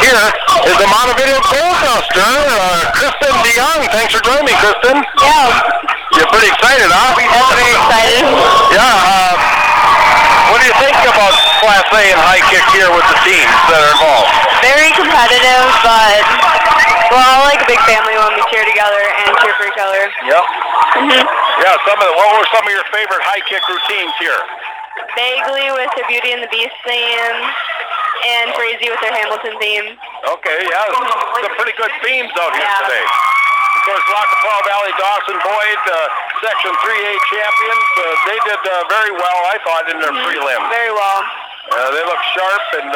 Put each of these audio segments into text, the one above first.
here is the Montevideo Gold Duster, Kristen DeYoung. Thanks for joining me, Kristen. Yeah. You're pretty excited, huh? I'm very excited. Yeah. What do you think about Class A and high kick here with the teams that are involved? Very competitive, but we're all like a big family when we cheer together and cheer for each other. Yep. Yeah. What were some of your favorite high kick routines here? Bagley with their Beauty and the Beast theme, and Crazy with their Hamilton theme. Okay, yeah, some pretty good themes out here today. Of course, Lackapaw Valley Dawson Boyd, Section 3A champions, they did very well, I thought, in their prelims. Very well. They look sharp, and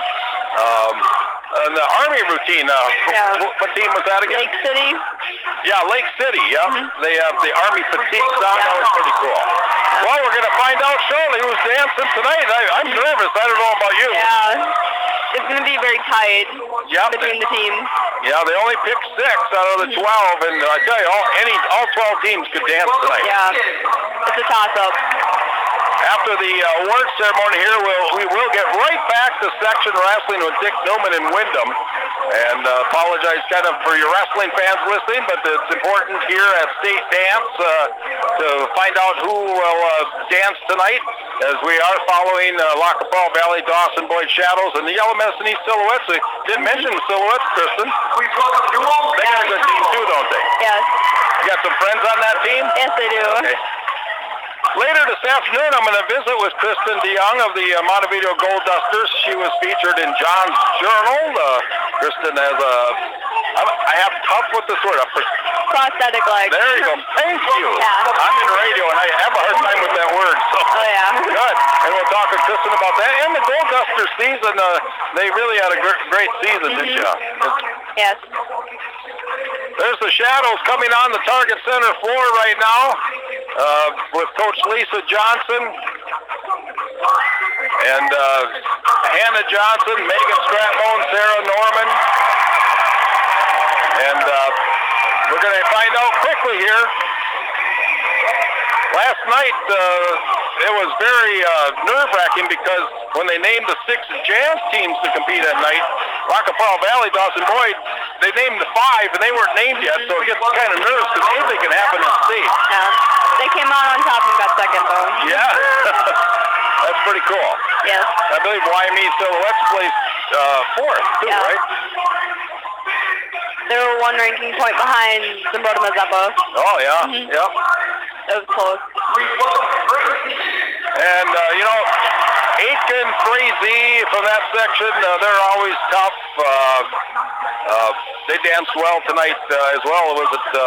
the Army routine, what team was that again? Lake City. Yeah, Lake City, They have the Army fatigue song. That was pretty cool. Well, we're going to find out shortly who's dancing tonight. I'm nervous. I don't know about you. Yeah, it's going to be very tight between the teams. Yeah, they only picked 6 out of the 12, and I tell you, all 12 teams could dance tonight. Yeah, it's a toss-up. After the award ceremony here, we will get right back to section wrestling with Dick Newman in Wyndham. And apologize kind of for your wrestling fans listening, but it's important here at State Dance to find out who will dance tonight, as we are following Lackapaw Valley Dawson Boyd Shadows and the Yellow Medicine East Silhouettes. We didn't mention the Silhouettes, Kristen. They got a good team too, don't they? Yes. You got some friends on that team? Yes, they do. Okay. Later this afternoon, I'm going to visit with Kristen DeYoung of the Montevideo Gold Dusters. She was featured in John's Journal. Kristen has I have tough with this word. Prosthetic leg. There you go. Thank you. Yeah. I'm in radio, and I have a hard time with that word. So. Oh, yeah. Good. And we'll talk to Kristen about that. And the Gold Duster season, they really had a great season, didn't you? Yes. There's the Shadows coming on the Target Center floor right now with Coach Lisa Johnson and Hannah Johnson, Megan Stratmone, Sarah Norman. And we're going to find out quickly here. Last night, it was very nerve-wracking because when they named the 6 jazz teams to compete at night, Lackapaw Valley, Dawson Boyd, they named the 5, and they weren't named yet, so it gets kind of nervous because anything can happen in the state. Yeah. They came out on top and got second, though. Yeah. That's pretty cool. Yes. I believe Wyoming Silhouettes placed 4th, too, right? They were 1 ranking point behind Zimbrota Mazeppa. Oh, yeah. Yep. It was close. And, Aitken, Frazee from that section, they're always tough. They danced well tonight as well. It was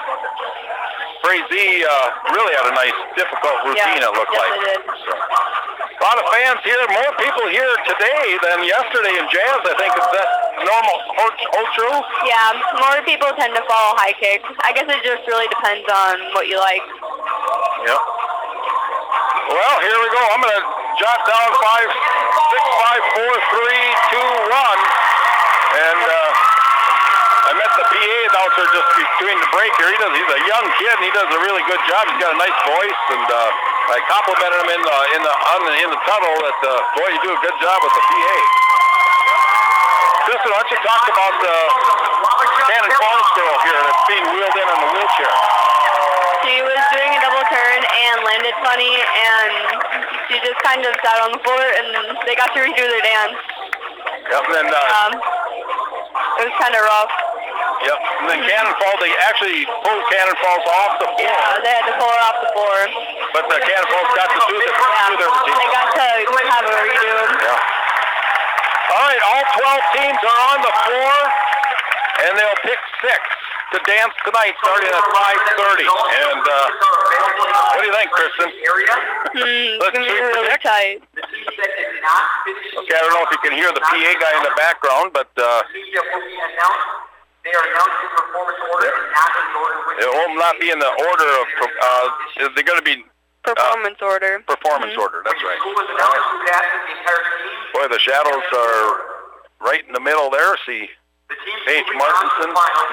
Frazee really had a nice, difficult routine, it looked like. They did. So, a lot of fans here, more people here today than yesterday in jazz, I think. Is that normal? Hold true? Yeah, more people tend to follow high kick. I guess it just really depends on what you like. Yep. Well, here we go. I'm going to jot down 5, 6, 5, 4, 3, 2, 1. And I met the PA announcer just between the break here. He's a young kid, and he does a really good job. He's got a nice voice, and I complimented him in the tunnel that, boy, you do a good job with the PA. Kristen, why don't you talk about the Cannon Falls girl here that's being wheeled in on the wheelchair? She was doing a double turn and landed funny, and she just kind of sat on the floor, and they got to redo their dance. Yep, and then it was kind of rough. Yep, and then Cannon Falls, they actually pulled Cannon Falls off the floor. Yeah, they had to pull her off the floor. But the Cannon Falls got to do their routine. They got to have a redo. Yeah. All right, all 12 teams are on the floor, and they'll pick 6 to dance tonight starting at 5:30. And what do you think, Kristen? It's going to be really tight. Okay, I don't know if you can hear the PA guy in the background, but they are announced in performance order and not in the order which... It will not be in the order of... they're going to be... Performance order. Performance order, that's right. Boy, the Shadows are right in the middle there. See Paige Martinson.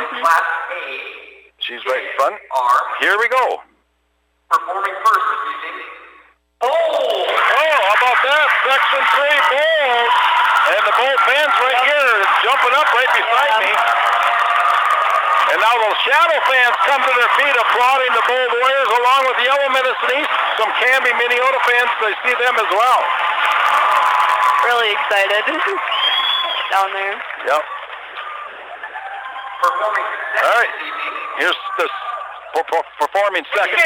She's right in front. Here we go. Performing first is using... Oh, how about that? Section 3 Bold. And the Bold fans right here. jumping up right beside me. And now those Shadow fans come to their feet applauding the Bold Warriors along with Yellow Medicine East. Some Canby, Minneota fans, they see them as well. Really excited down there. Yep. Performing All right. Here's the performing second.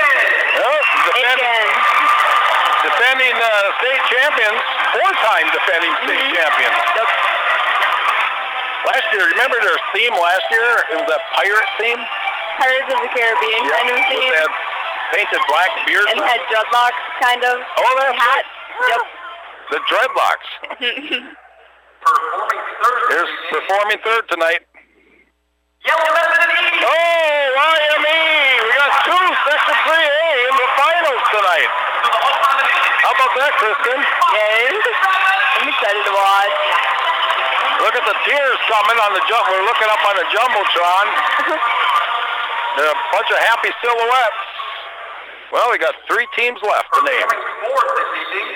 Defending state champions, 4-time defending state champions. Yep. Last year, remember their theme last year? It was that pirate theme? Pirates of the Caribbean kind of theme. With that painted black beard. And had dreadlocks, kind of. Oh, that's hat. Yep. The dreadlocks. Performing third. Here's performing third tonight. Yellow Medicine East. Oh, YME! We got 2 Section 3A in the finals tonight. How about that, Kristen? Yay. I'm excited to watch. Look at the tears coming on the jump. We're looking up on the Jumbotron. There are a bunch of happy silhouettes. Well, we got 3 teams left to name. Performing fourth this evening.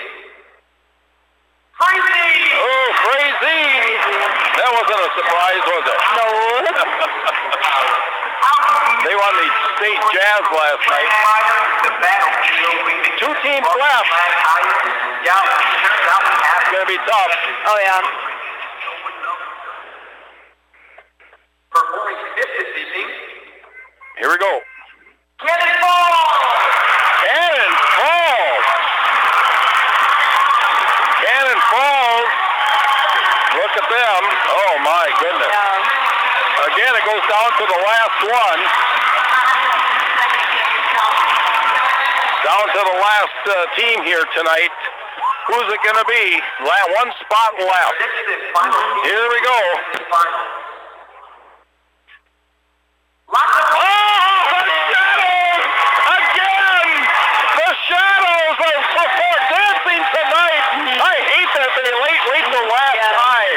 Crazy. Oh, crazy! That wasn't a surprise, was it? No. They won the state jazz last night. 2 teams left. It's going to be tough. Oh, yeah. Performing fifth this evening. Here we go. Cannon Falls. Cannon Falls. Cannon Falls. Look at them. Oh, my goodness. Yeah. Again, it goes down to the last one. Down to the last team here tonight. Who's it going to be? One spot left. Here we go. Oh, the Shadows! Again! The Shadows are dancing tonight. I hate that they wait till last time.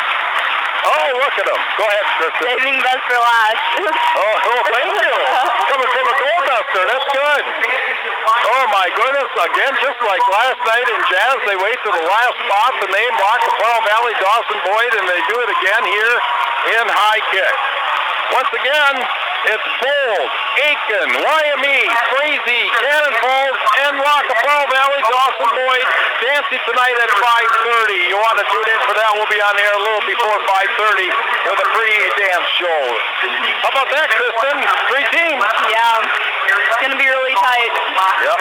Oh, look at them. Go ahead, Kristen. Saving best for last. Oh, thank you. Coming from a Gold Duster. That's good. Oh, my goodness. Again, just like last night in jazz, they wait to the last spot to name Lackawanna Valley, Dawson Boyd, and they do it again here in high kick. Once again, it's Bold, Aiken, YME, Crazy, Cannon Falls, and Lackawanna Valley, Dawson Boyd dancing tonight at 5:30. You want to tune in for that? We'll be on air a little before 5:30 with a pre-dance show. How about that, Kristen? 3 teams. Yeah. It's going to be really tight. Yep.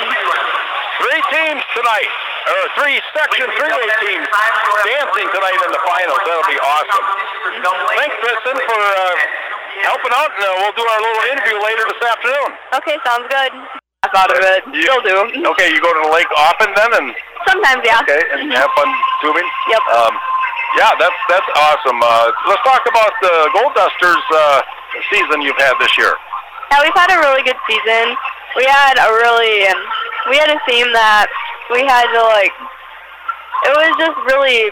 3 teams tonight. Or 3 Section 3A teams dancing tonight in the finals. That'll be awesome. Thanks, Kristen, for helping out, and we'll do our little interview later this afternoon. Okay, sounds good. I thought of it. Still do. Okay, you go to the lake often then, and Sometimes, yeah. okay, and have fun tubing. Yep. Yeah, that's awesome. Let's talk about the Gold Dusters season you've had this year. Yeah, we've had a really good season. We had a theme that we had to it was just really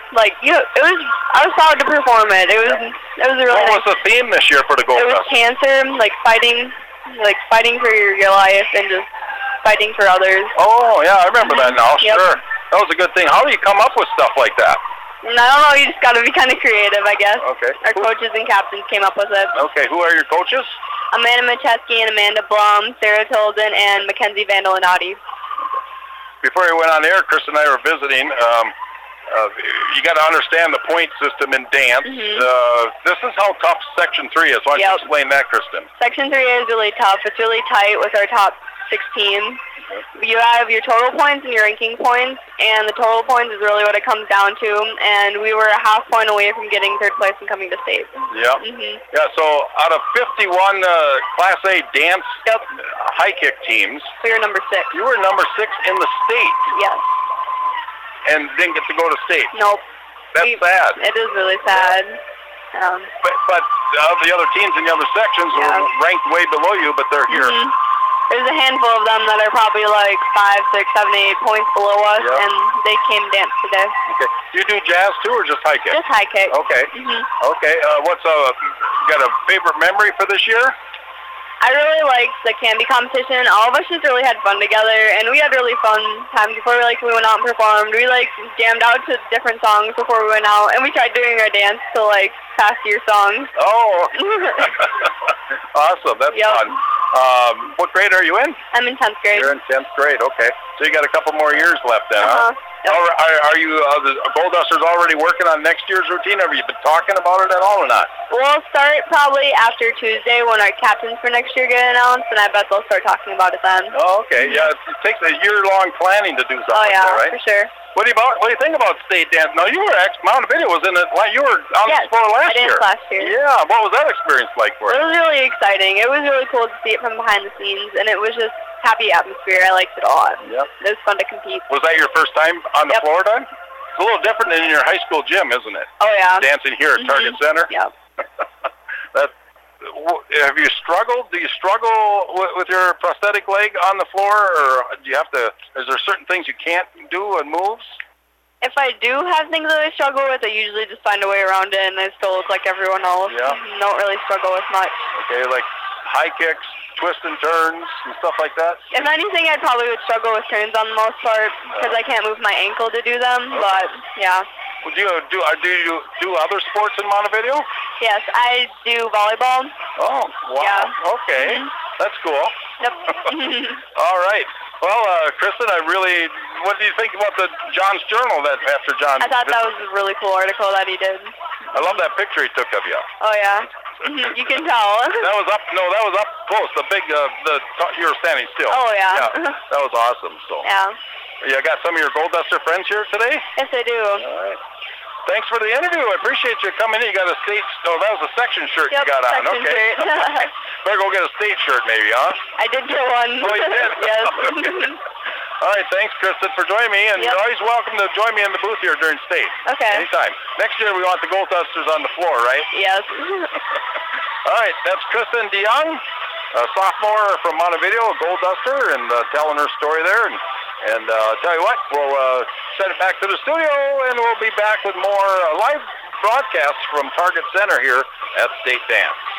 I was proud to perform it. It was a really What was the theme this year for the Gold It was Dusters? cancer, fighting for your life and just fighting for others. Oh, yeah, I remember that now. Yep. Sure. That was a good thing. How do you come up with stuff like that? And I don't know, you just got to be kind of creative, I guess. Okay. Our coaches and captains came up with it. Okay, who are your coaches? Amanda Macheski and Amanda Blum, Sarah Tilden, and Mackenzie Vandelinati. Before we went on air, Chris and I were visiting. You got to understand the point system in dance. This is how tough Section 3 is. Why don't you explain that, Kristen? Section 3A is really tough. It's really tight with our top 6 teams. You have your total points and your ranking points, and the total points is really what it comes down to. And we were a half point away from getting 3rd place and coming to state. Yep. Yeah, so out of 51 Class A dance high kick teams, we were number 6. You were number 6 in the state. Yes. And didn't get to go to state. Nope. That's sad. It is really sad. But the other teams in the other sections were ranked way below you, but they're here. There's a handful of them that are probably 5, 6, 7, 8 points below us, and they came dance today. Okay. Do you do jazz too, or just high kick? Just high kick. Okay. Okay. What's you got a favorite memory for this year? I really liked the candy competition. All of us just really had fun together, and we had really fun times before we went out and performed. We jammed out to different songs before we went out, and we tried doing our dance to past year songs. Oh, awesome! That's Yep. fun. What grade are you in? I'm in 10th grade. You're in 10th grade. Okay, so you got a couple more years left then, huh? Yep. Are you the Gold Dusters already working on next year's routine? Have you been talking about it at all or not? We'll start probably after Tuesday when our captains for next year get announced, and I bet they'll start talking about it then. Oh, okay. Yeah, it takes a year-long planning to do something like that, right? For sure. What do you think about state dance? Now, you were Montevideo was in it. You were on the floor last year. I danced last year. Yeah. What was that experience like for you? It was really exciting. It was really cool to see it from behind the scenes, and it was just happy atmosphere. I liked it a lot. Yep. It was fun to compete. Was that your first time on the floor then? It's a little different than in your high school gym, isn't it? Oh, yeah. Dancing here at Target Center? Yep. Have you struggled? Do you struggle with your prosthetic leg on the floor, or do you have to? Is there certain things you can't do and moves? If I do have things that I struggle with, I usually just find a way around it, and I still look like everyone else. Yeah. Don't really struggle with much. Okay, like high kicks, twists and turns, and stuff like that? If anything, I probably would struggle with turns on the most part, because I can't move my ankle to do them, but, yeah. Well, do you do other sports in Montevideo? Yes, I do volleyball. Oh, wow. Yeah. Okay. That's cool. Yep. All right. Well, Kristen, what do you think about the John's Journal that after John? I thought that was a really cool article that he did. I love that picture he took of you. Oh, yeah. You can tell. That was up close. The big, you were standing still. Oh, yeah. That was awesome. So. Yeah. You got some of your Gold Duster friends here today? Yes, I do. All right. Thanks for the interview. I appreciate you coming in. You got a state. Oh, that was a section shirt you got on. Section Okay. shirt. Better go get a state shirt, maybe, huh? I did get one. Oh, you did? Yes. Okay. All right. Thanks, Kristen, for joining me. And you're always welcome to join me in the booth here during state. Okay. Anytime. Next year, we want the Gold Dusters on the floor, right? Yes. All right. That's Kristen DeYoung, a sophomore from Montevideo, a Gold Duster, and telling her story there. And tell you what, we'll send it back to the studio, and we'll be back with more live broadcasts from Target Center here at State Dance.